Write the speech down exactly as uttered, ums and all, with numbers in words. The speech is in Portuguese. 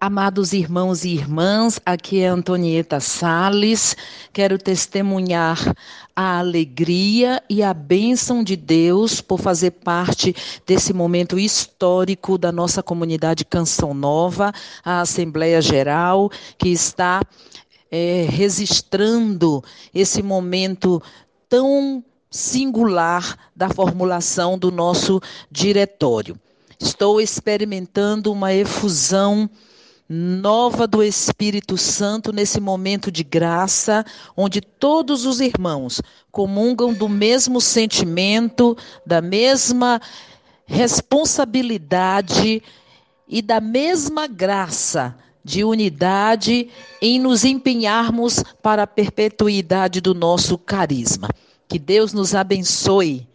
Amados irmãos e irmãs, aqui é Antonieta Sales. Quero testemunhar a alegria e a bênção de Deus por fazer parte desse momento histórico da nossa comunidade Canção Nova, a Assembleia Geral, que está é, registrando esse momento tão singular da formulação do nosso diretório. Estou experimentando uma efusão nova do Espírito Santo nesse momento de graça, onde todos os irmãos comungam do mesmo sentimento, da mesma responsabilidade e da mesma graça de unidade em nos empenharmos para a perpetuidade do nosso carisma. Que Deus nos abençoe